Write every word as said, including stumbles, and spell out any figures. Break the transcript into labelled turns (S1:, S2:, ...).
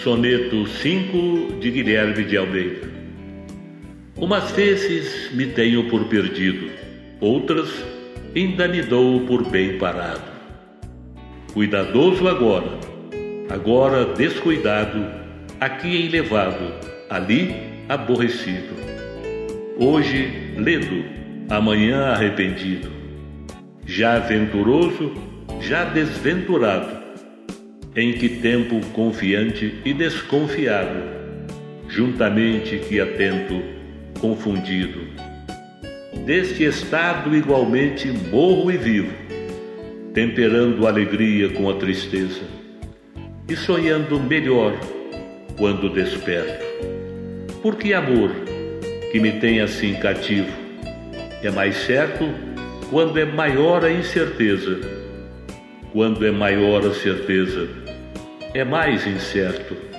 S1: Soneto cinco de Guilherme de Almeida. Umas vezes me tenho por perdido, outras ainda me dou por bem parado. Cuidadoso agora, agora descuidado, aqui enlevado, ali aborrecido. Hoje ledo, amanhã arrependido. Já venturoso, já desventurado. Em que tempo confiante e desconfiado, juntamente que atento, confundido. Deste estado igualmente morro e vivo, temperando a alegria com a tristeza e sonhando melhor quando desperto. Porque amor, que me tem assim cativo, é mais certo quando é maior a incerteza. Quando é maior a certeza, é mais incerto.